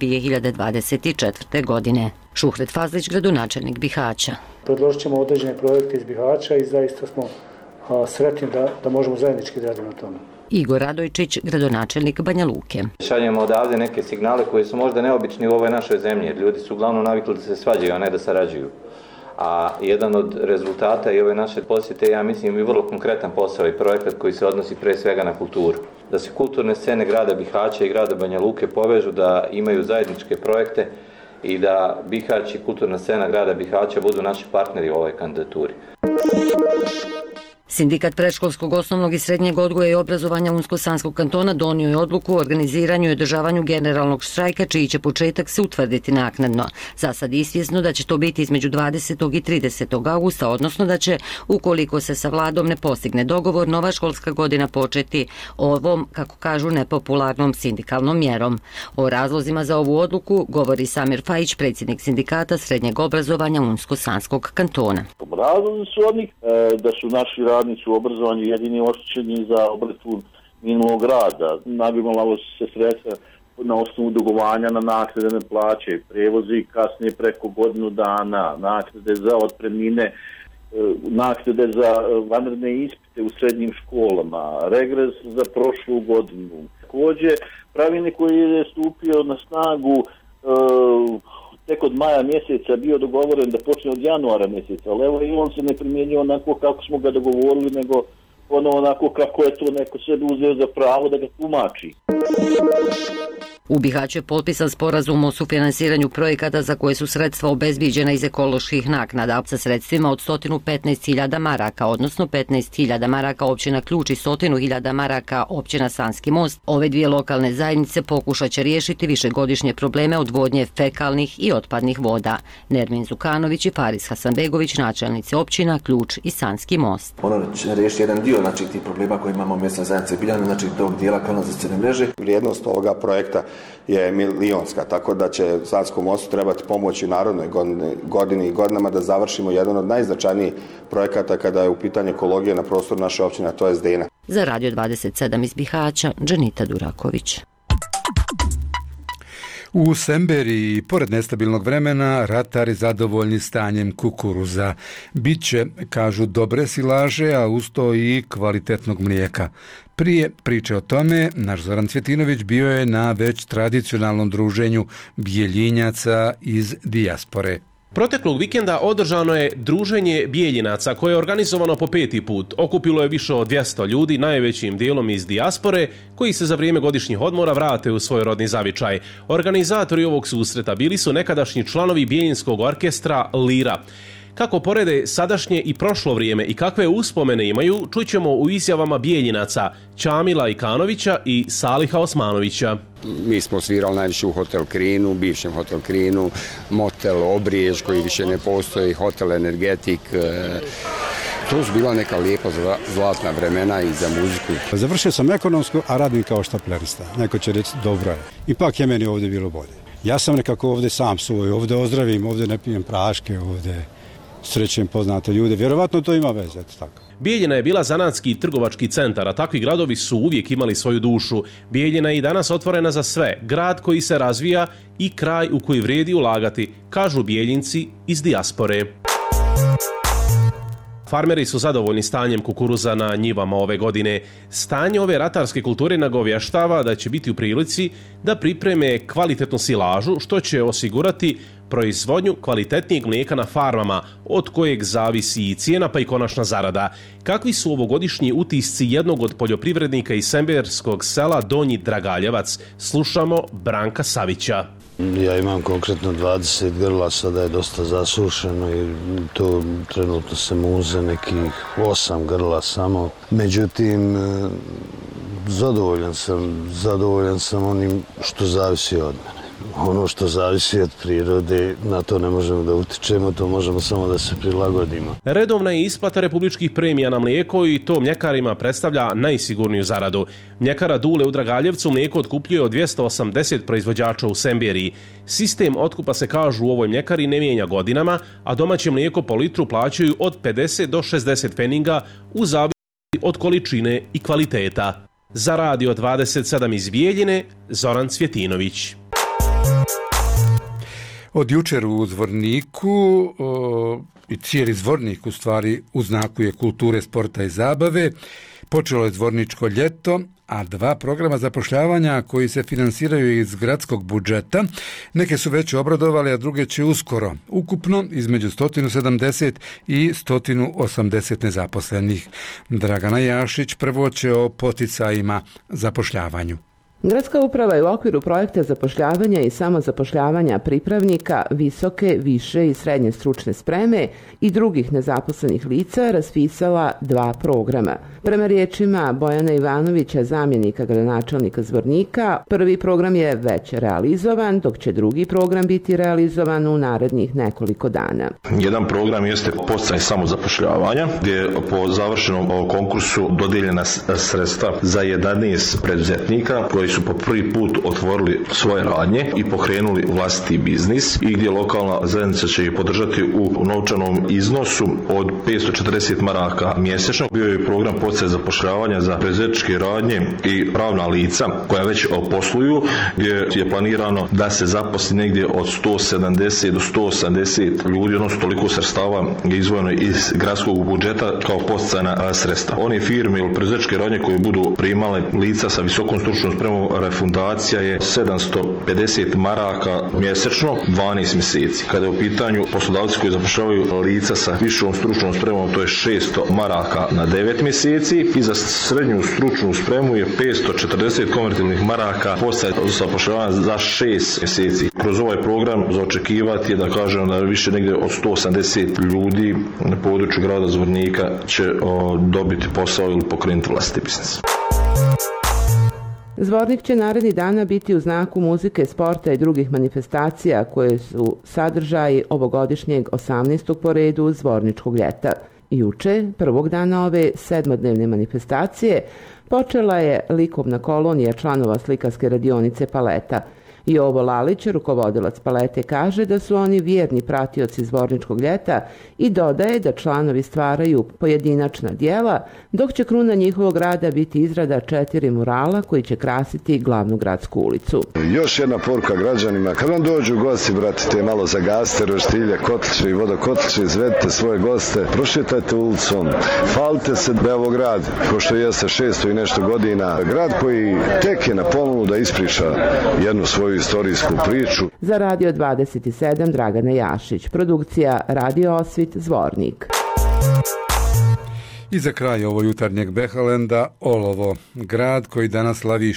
2024. godine. Šuhret Fazlić, gradonačelnik Bihaća. Predložit ćemo određene projekte iz Bihaća i zaista smo sretni da možemo zajednički raditi na tome. Igor Radojčić, gradonačelnik Banja Luke. Šaljemo odavde neke signale koji su možda neobični u ovoj našoj zemlji, jer ljudi su uglavnom navikli da se svađaju, a ne da sarađuju. A jedan od rezultata i ove naše posjete, ja mislim, i vrlo konkretan posao i projekat koji se odnosi pre svega na kulturu. Da se kulturne scene grada Bihaća i grada Banja Luke povežu, da imaju zajedničke projekte i da Bihać i kulturna scena grada Bihaća budu naši partneri u ovoj kandidaturi. Sindikat predškolskog, osnovnog i srednjeg odgoja i obrazovanja Unsko-Sanskog kantona donio je odluku o organiziranju i održavanju generalnog štrajka, čiji će početak se utvrditi naknadno. Za sad izvjesno da će to biti između 20. i 30. augusta, odnosno da će, ukoliko se sa vladom ne postigne dogovor, nova školska godina početi ovom, kako kažu, nepopularnom sindikalnom mjerom. O razlozima za ovu odluku govori Samir Fajić, predsjednik sindikata srednjeg obrazovanja Unsko-Sanskog kantona. Razlozi su oni da su naši radnici u obrazovanju jedini oštećeni za obračun minulog rada. Nagomilalo se sredstva na osnovu dugovanja na naknade plaće, prevozi kasnije preko godinu dana, naknade za otpremnine, naknade za vanredne ispite u srednjim školama, regres za prošlu godinu. Također, pravilnik koji je stupio na snagu tek od maja mjeseca bio dogovoren da počne od januara mjeseca, ali evo i on se ne primjenjuje onako kako smo ga dogovorili, nego ono onako kako je to neko sebi uzeo za pravo da ga tumači. U Bihaću je potpisan sporazum o sufinansiranju projekata za koje su sredstva obezbiđena iz ekoloških naknada sa sredstvima od 115.000 maraka, odnosno 15.000 maraka općina Ključ i 100.000 maraka općina Sanski most. Ove dvije lokalne zajednice pokušat će riješiti višegodišnje probleme odvodnje fekalnih i otpadnih voda. Nermin Zukanović i Faris Hasanbegović, načelnici općina Ključ i Sanski most. Ono će riješiti jedan dio tih problema koje imamo u mjesnoj zajednici Biljana, tog dijela kanalizacijske mreže. Vrijednost ovoga projekta je milionska, tako da će Sanskom mostu trebati pomoći u narednoj godini i godinama da završimo jedan od najznačajnijih projekata kada je u pitanju ekologije na prostoru naše općine, a to je Zdena. Za Radio 27 iz Bihaća, Dženita Duraković. U Semberiji, pored nestabilnog vremena, ratari zadovoljni stanjem kukuruza. Biće, kažu, dobre silaže, a uz to i kvalitetnog mlijeka. Prije priče o tome, naš Zoran Cvjetinović bio je na već tradicionalnom druženju Bijeljinjaca iz dijaspore. Proteklog vikenda održano je druženje Bijeljinaca koje je organizovano po 5. put. Okupilo je više od 200 ljudi, najvećim dijelom iz dijaspore, koji se za vrijeme godišnjih odmora vrate u svoj rodni zavičaj. Organizatori ovog susreta bili su nekadašnji članovi Bijeljinskog orkestra Lira. Kako porede sadašnje i prošlo vrijeme i kakve uspomene imaju, čućemo u izjavama Bijeljinaca Čamila Ikanovića i Saliha Osmanovića. Mi smo svirali najviše u Hotel Krinu, bivšem Hotel Krinu, Motel Obrijež koji više ne postoji, Hotel Energetik. To su bila neka lijepa zlatna vremena i za muziku. Završio sam ekonomsku, a radim kao štaplerista. Neko će reći dobro je. Ipak je meni ovdje bilo bolje. Ja sam nekako ovdje sam svoj, ovdje ozdravim, ovdje ne pijem praške, ovdje srećem poznate ljude. Vjerovatno to ima veze, eto tako. Bijeljina je bila zanatski i trgovački centar, a takvi gradovi su uvijek imali svoju dušu. Bijeljina je i danas otvorena za sve. Grad koji se razvija i kraj u koji vrijedi ulagati, kažu Bijeljinci iz dijaspore. Farmeri su zadovoljni stanjem kukuruza na njivama ove godine. Stanje ove ratarske kulture nagovještava da će biti u prilici da pripreme kvalitetnu silažu, što će osigurati proizvodnju kvalitetnijeg mlijeka na farmama, od kojeg zavisi i cijena pa i konačna zarada. Kakvi su ovogodišnji utisci jednog od poljoprivrednika iz semberskog sela Donji Dragaljevac? Slušamo Branka Savića. Ja imam konkretno 20 grla, sada je dosta zasušeno i to trenutno se muze nekih 8 grla samo. Međutim, zadovoljan sam onim što zavisi od mene. Ono što zavisi od prirode, na to ne možemo da utičemo, to možemo samo da se prilagodimo. Redovna je isplata republičkih premija na mlijeko i to mljekarima predstavlja najsigurniju zaradu. Mljekara Dule u Dragaljevcu mlijeko otkupljuje od 280 proizvođača u Semberiji. Sistem otkupa se, kažu, u ovoj mljekari ne mijenja godinama, a domaće mlijeko po litru plaćaju od 50 do 60 pfeninga u zavisnosti od količine i kvaliteta. Za Radio 27 iz Bijeljine, Zoran Cvjetinović. Od jučer u Zvorniku i cijeli Zvornik u stvari u znaku je kulture, sporta i zabave. Počelo je Zvorničko ljeto, a 2 programa zapošljavanja koji se finansiraju iz gradskog budžeta. Neke su već obradovali, a druge će uskoro. Ukupno između 170 i 180 nezaposlenih. Dragana Jašić prvo će o poticajima zapošljavanju. Gradska uprava je u okviru projekta zapošljavanja i samozapošljavanja pripravnika visoke, više i srednje stručne spreme i drugih nezaposlenih lica raspisala 2 programa. Prema riječima Bojana Ivanovića, zamjenika gradonačelnika Zvornika, prvi program je već realizovan, dok će drugi program biti realizovan u narednih nekoliko dana. Jedan program jeste podsticaj samozapošljavanja, gdje je po završenom konkursu dodijeljena sredstva za 11 preduzetnika koji su po prvi put otvorili svoje radnje i pokrenuli vlastiti biznis i gdje lokalna zajednica će ih podržati u novčanom iznosu od 540 maraka mjesečno. Bio je program podsticaj zapošljavanja za preduzetničke radnje i pravna lica koja već posluju, gdje je planirano da se zaposli negdje od 170 do 180 ljudi, odnosno toliko sredstava je izdvojeno iz gradskog budžeta kao podsticajna sredstva. One firme ili preduzetničke radnje koje budu primale lica sa visokom stručnom spremom, refundacija je 750 maraka mjesečno, 12 mjeseci. Kada je u pitanju poslodavci koji zapošljavaju lica sa višom stručnom spremom, to je 600 maraka na 9 mjeseci i za srednju stručnu spremu je 540 konvertibilnih maraka podsticaj zapošljavanja za 6 mjeseci. Kroz ovaj program za očekivati je da kažem da više negdje od 180 ljudi na području grada Zvornika će dobiti posao ili pokrenuti vlastiti biznis. Zvornik će narednih dana biti u znaku muzike, sporta i drugih manifestacija koje su sadržaji ovogodišnjeg 18. po redu Zvorničkog ljeta. Juče, prvog dana ove 7-dnevne manifestacije, počela je likovna kolonija članova slikarske radionice Paleta. Jovo Lalić, rukovodilac palete, kaže da su oni vjerni pratioci Zvorničkog ljeta i dodaje da članovi stvaraju pojedinačna dijela, dok će kruna njihovog rada biti izrada 4 murala koji će krasiti glavnu gradsku ulicu. Još jedna poruka građanima, kad vam dođu gosti, bratite, malo zagasite roštilje, kotliće i vodokotliće, izvedite svoje goste, prošetajte ulicom, falite se da je ovo grad, ko što jeste 600 i nešto godina, grad koji tek je na pomolu da ispriča jednu svoju istorijsku priču. Za Radio 27 Dragana Jašić, produkcija Radio Osvit Zvornik. I za kraj ovo jutarnjeg Behalenda, Olovo, grad koji danas slavi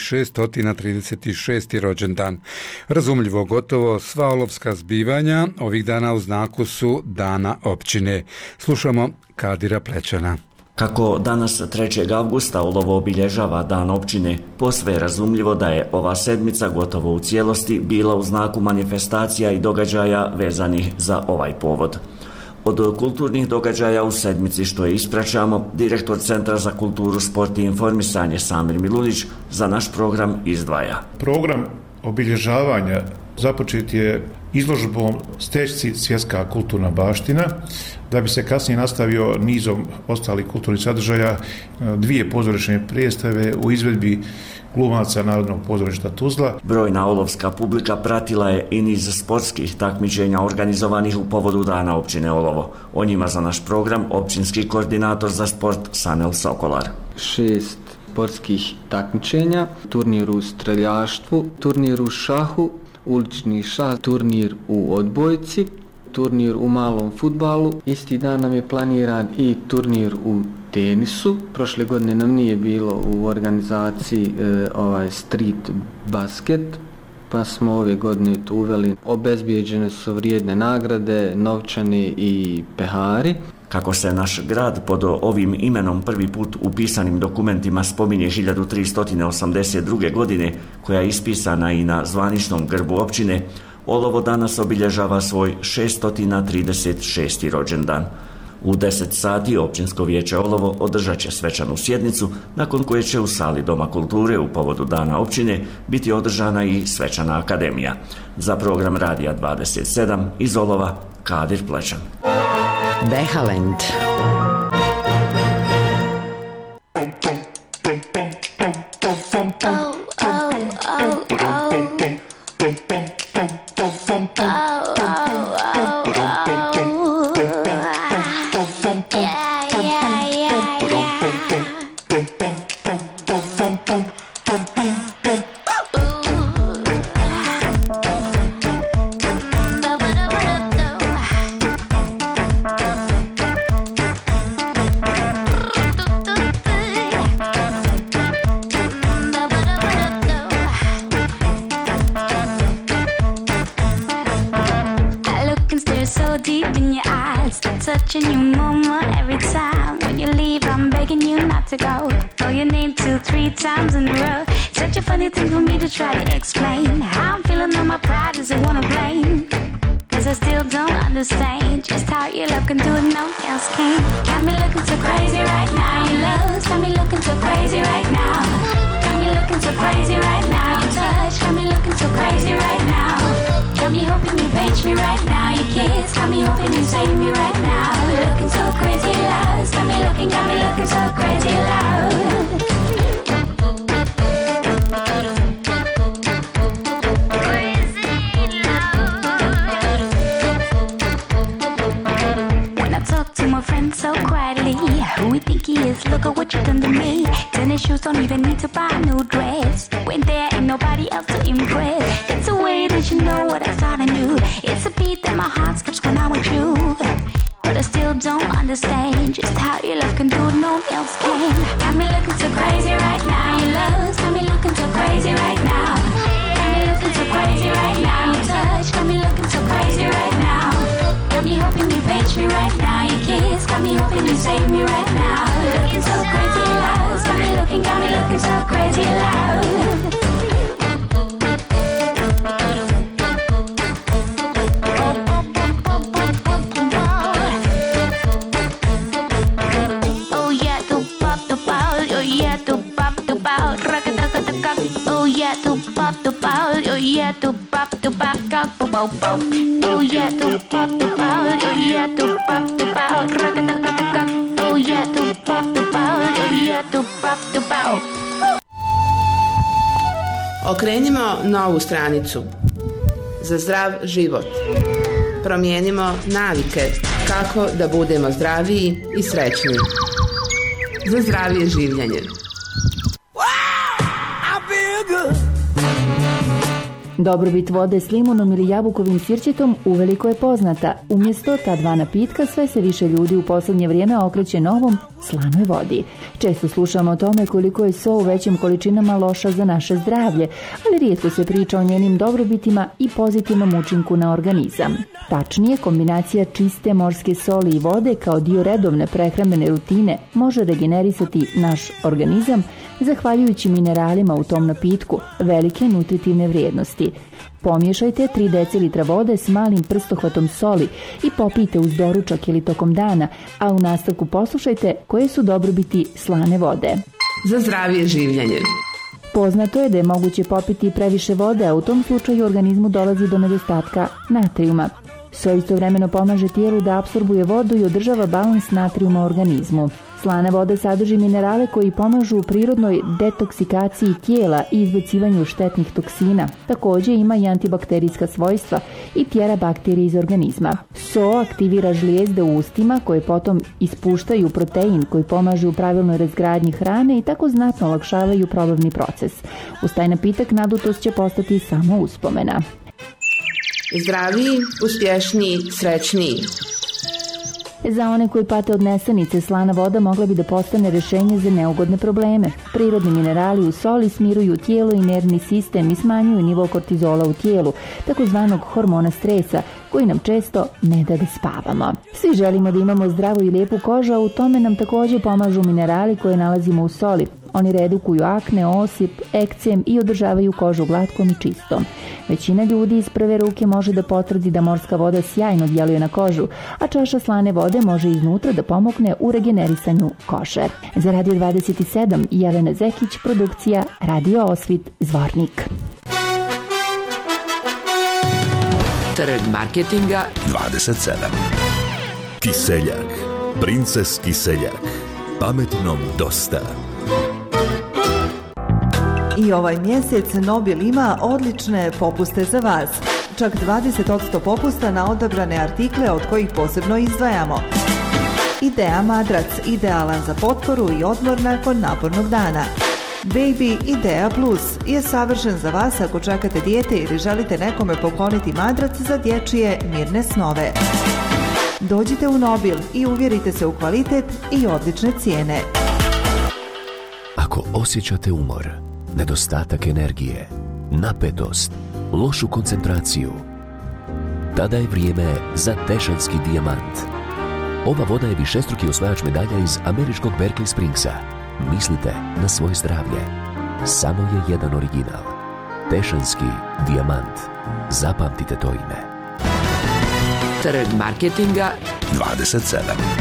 636. rođendan. Razumljivo, gotovo sva olovska zbivanja ovih dana u znaku su Dana općine. Slušamo Kadira Plećana. Kako danas 3. avgusta Olovo obilježava Dan općine, posve je razumljivo da je ova sedmica gotovo u cijelosti bila u znaku manifestacija i događaja vezanih za ovaj povod. Od kulturnih događaja u sedmici što je ispraćamo, direktor Centra za kulturu, sport i informisanje Samir Milunić za naš program izdvaja. Program obilježavanja započet je izložbom Stećci svjetska kulturna baština, da bi se kasnije nastavio nizom ostalih kulturnih sadržaja, 2 pozorišne predstave u izvedbi glumaca Narodnog pozorišta Tuzla. Brojna olovska publika pratila je i niz sportskih takmičenja organizovanih u povodu Dana općine Olovo. O njima za naš program općinski koordinator za sport Sanel Sokolar. 6 sportskih takmičenja, turnir u streljaštvu, turnir u šahu, ulični šah, turnir u odbojci, turnir u malom fudbalu. Isti dan nam je planiran i turnir u tenisu. Prošle godine nam nije bilo u organizaciji street basket, pa smo ove godine tu uveli. Obezbijeđene su vrijedne nagrade, novčane i pehari. Kako se naš grad pod ovim imenom prvi put u pisanim dokumentima spominje 1382. godine, koja je ispisana i na zvaničnom grbu općine, Olovo danas obilježava svoj 636. rođendan. U 10 sati općinsko vijeće Olovo održat će svečanu sjednicu, nakon koje će u sali Doma kulture u povodu Dana općine biti održana i svečana akademija. Za program Radija 27 iz Olova, Kadir Plećan. Behalend. Touching you, mama, every time when you leave, I'm begging you not to go. Know your name 2-3 times in a row. Such a funny thing for me to try to explain. How I'm feeling on my pride doesn't wanna blame. Cause I still don't understand just how your love can do it, no one else can. Got me looking so crazy right now. Your love's got me looking so crazy right now. Got me looking so crazy right now. Your touch got me looking so crazy right now. Got me hoping you page me right now. Your kiss got me hoping you save me right now. Looking so crazy loud. Got me looking so crazy loud. So quietly, who we think he is, look at what you done to me. Tennis shoes don't even need to buy a new dress. When there ain't nobody else to impress. It's a way that you know what I thought I knew. It's a beat that my heart skips when I'm with you. But I still don't understand just how your love can do it, no one else can. Got me looking so crazy right now. Your love's got me looking so crazy right now. Got me looking so crazy right now. Your touch got me looking so crazy right now. Got me hoping you page me right now. Your kiss got me hoping you save me right now. Looking so crazy loud. Got me looking so crazy loud. Oh yeah, do pop the ball. Oh yeah, do pop the ball. Oh yeah, do pop the ball. Oh yeah, do bop do bop go bo bo bo. Oh yeah, do bop do bop. Oh yeah, do bop do bop. Oh yeah, do bop do bop. Oh yeah, do bop do bop. Okrenimo novu stranicu. Za zdrav život. Promijenimo navike kako da budemo zdraviji i srećniji. Za zdravije življenje. Dobrobit vode s limunom ili jabukovim sirćetom uveliko je poznata. Umjesto ta dva napitka sve se više ljudi u posljednje vrijeme okreće novom slanoj vodi. Često slušamo o tome koliko je so u većim količinama loša za naše zdravlje, ali rijetko se priča o njenim dobrobitima i pozitivnom učinku na organizam. Tačnije, kombinacija čiste morske soli i vode kao dio redovne prehrambene rutine može regenerisati naš organizam zahvaljujući mineralima u tom napitku velike nutritivne vrijednosti. Pomiješajte 3 decilitra vode s malim prstohvatom soli i popijte uz doručak ili tokom dana, a u nastavku poslušajte koje su dobrobiti slane vode. Za zdravije življenje. Poznato je da je moguće popiti previše vode, a u tom slučaju organizmu dolazi do nedostatka natrijuma. So istovremeno pomaže tijelu da apsorbuje vodu i održava balans natrijuma u organizmu. Slana voda sadrži minerale koji pomažu u prirodnoj detoksikaciji tijela i izbacivanju štetnih toksina. Također ima i antibakterijska svojstva i tjera bakterije iz organizma. So aktivira žlijezde u ustima koje potom ispuštaju protein koji pomaže u pravilnoj razgradnji hrane i tako znatno olakšavaju probavni proces. Uz taj napitak nadutost će postati samo uspomena. Zdraviji, uspješniji, srećniji. Za one koji pate od nesanice, slana voda mogla bi da postane rješenje za neugodne probleme. Prirodni minerali u soli smiruju tijelo i nervni sistem i smanjuju nivo kortizola u tijelu, takozvanog hormona stresa, koji nam često ne da spavamo. Svi želimo da imamo zdravu i lijepu kožu, a u tome nam također pomažu minerali koje nalazimo u soli. Oni redukuju akne, osip, ekcem i održavaju kožu glatkom i čistom. Većina ljudi iz prve ruke može da potvrdi da morska voda sjajno djeluje na kožu, a čaša slane vode može iznutra da pomogne u regenerisanju kože. Za Radio 27, Jelena Zekić, produkcija Radio Osvit, Zvornik. Trg marketinga 27. Kiseljak. Princes Kiseljak. Pametnom dosta. I ovaj mjesec Nobil ima odlične popuste za vas. Čak 20% popusta na odabrane artikle od kojih posebno izdvajamo. Idea madrac, idealan za potporu i odmor nakon napornog dana. Baby Idea Plus je savršen za vas ako čekate dijete ili želite nekome pokloniti madrac za dječje mirne snove. Dođite u Nobil i uvjerite se u kvalitet i odlične cijene. Ako osjećate umor, nedostatak energije, napetost, lošu koncentraciju, tada je vrijeme za Tešanski dijamant. Ova voda je višestruki osvajač medalja iz američkog Berkeley Springsa. Mislite na svoje zdravlje. Samo je jedan original. Tešanski dijamant. Zapamtite to ime. Trg marketinga 27.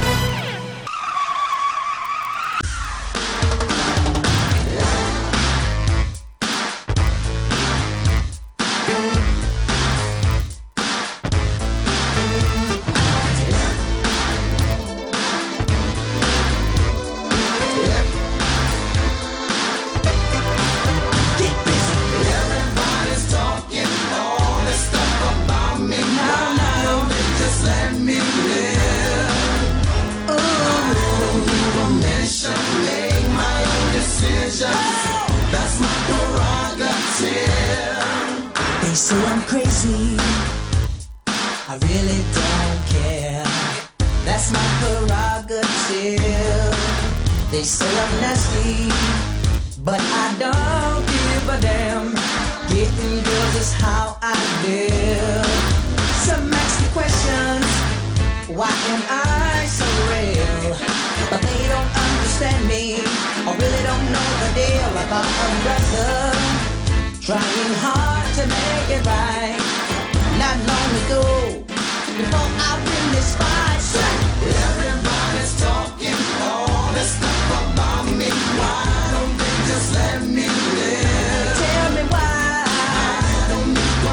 They say I'm crazy, I really don't care. That's my prerogative. They say I'm nasty, but I don't give a damn. Getting girls is how I live. Some ask me questions, why am I so real? But they don't understand me, or really don't know the deal about a brother trying hard to make it right. Not long ago, before I win this fight, everybody's talking all this stuff about me. Why don't they just let me live? Tell me why. I don't need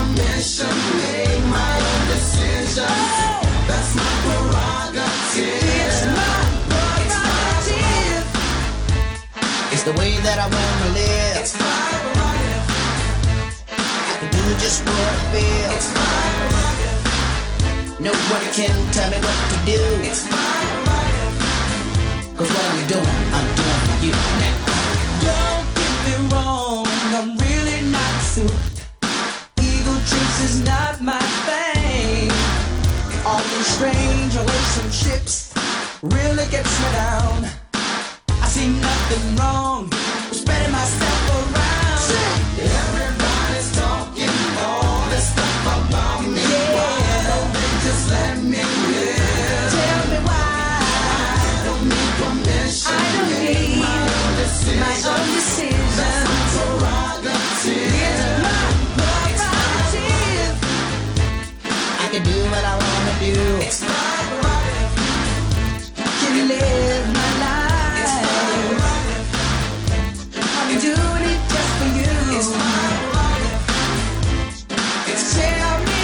that I wanna live. It's my prerogative. I can do just what I feel. It's my prerogative. Nobody can tell me what to do. It's my prerogative. 'Cause what I'm doing for you now. Don't get me wrong, I'm really not suited. Ego trips is not my thing. All these strange relationships really gets me down. I see nothing wrong with spreading myself around. Everybody's talking all this stuff about me. Yeah. Why don't they just let me live? Tell me why. I don't need permission. I don't need my own decision. My own decision. That's my prerogative. It's my prerogative. I can do what I wanna do. It's my prerogative. Can you live my life? It's my prerogative. I'm doing it just for you. It's my prerogative. It's tell me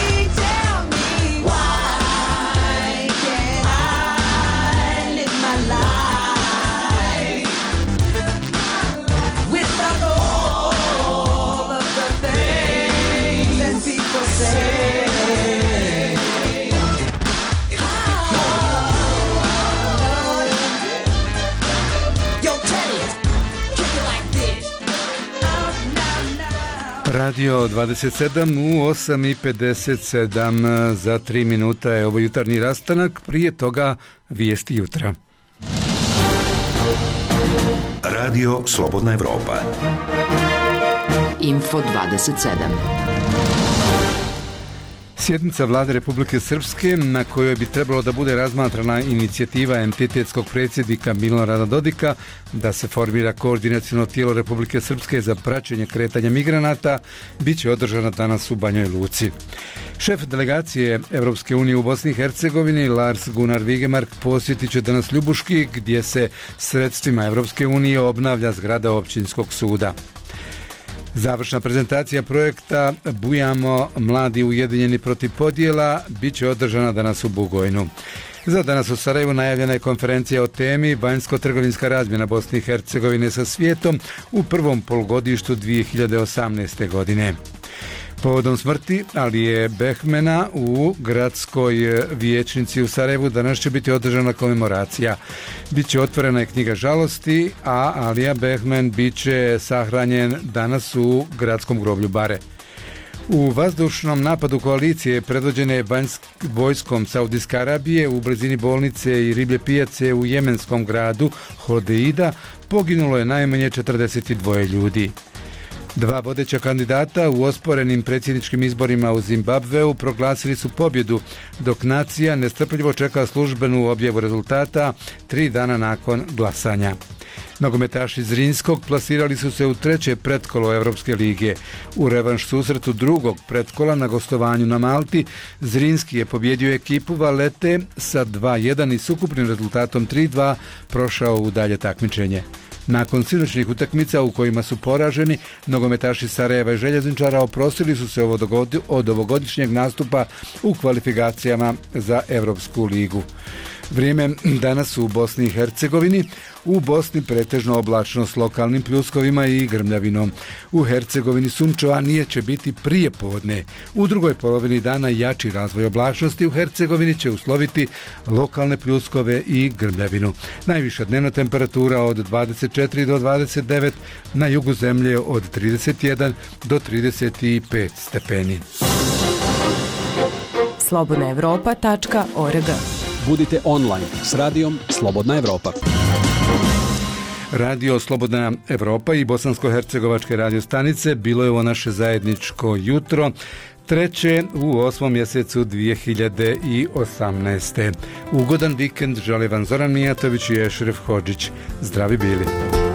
why can't I live my life without all of the things that people say? Radio 27 u 8:57 za 3 minuta je ovo jutarnji rastanak, prije toga vijesti jutra. Radio Slobodna Evropa. Info 27. Sjednica Vlade Republike Srpske na kojoj bi trebalo da bude razmatrana inicijativa entitetskog predsjednika Milorada Dodika da se formira koordinaciono tijelo Republike Srpske za praćenje kretanja migranata bit će održana danas u Banjoj Luci. Šef delegacije Evropske unije u Bosni i Hercegovini Lars Gunnar Vigemark posjetit će danas Ljubuški gdje se sredstvima Evropske unije obnavlja zgrada općinskog suda. Završna prezentacija projekta Bujamo mladi ujedinjeni protiv podjela bit će održana danas u Bugojnu. Za danas u Sarajevu najavljena je konferencija o temi vanjsko-trgovinska razmjena Bosne i Hercegovine sa svijetom u prvom polugodištu 2018. godine. Povodom smrti Alije Behmena u gradskoj vijećnici u Sarajevu danas će biti održana komemoracija. Biće otvorena je knjiga žalosti, a Alija Behmen biće sahranjen danas u gradskom groblju Bare. U vazdušnom napadu koalicije predvođene vojskom Saudijske Arabije u blizini bolnice i riblje pijace u jemenskom gradu Hodeida poginulo je najmanje 42 ljudi. Dva vodeća kandidata u osporenim predsjedničkim izborima u Zimbabveu proglasili su pobjedu, dok nacija nestrpljivo čeka službenu objavu rezultata 3 dana nakon glasanja. Nogometaši Zrinskog plasirali su se u treće pretkolo Evropske lige. U revanš susretu drugog pretkola na gostovanju na Malti, Zrinski je pobjedio ekipu Valete sa 2-1 i s ukupnim rezultatom 3-2 prošao u dalje takmičenje. Nakon sinoćnih utakmica u kojima su poraženi, nogometaši Sarajeva i Željezničara oprostili su se od ovogodišnjeg nastupa u kvalifikacijama za Evropsku ligu. Vrijeme danas u Bosni i Hercegovini. U Bosni pretežno oblačno s lokalnim pljuskovima i grmljavinom. U Hercegovini sunčovanije će biti prije podne. U drugoj polovini dana jači razvoj oblačnosti u Hercegovini će usloviti lokalne pljuskove i grmljavinu. Najviša dnevna temperatura od 24 do 29, na jugu zemlje od 31 do 35 stepeni. slobodnaevropa.org. Budite online s radijom Slobodna Evropa. Radio Slobodna Evropa i bosansko-hercegovačke radiostanice bilo je ovo naše zajedničko jutro, treće u 8. mjesecu 2018. Ugodan vikend žele vam Zoran Mijatović i Ešref Hodžić. Zdravi bili.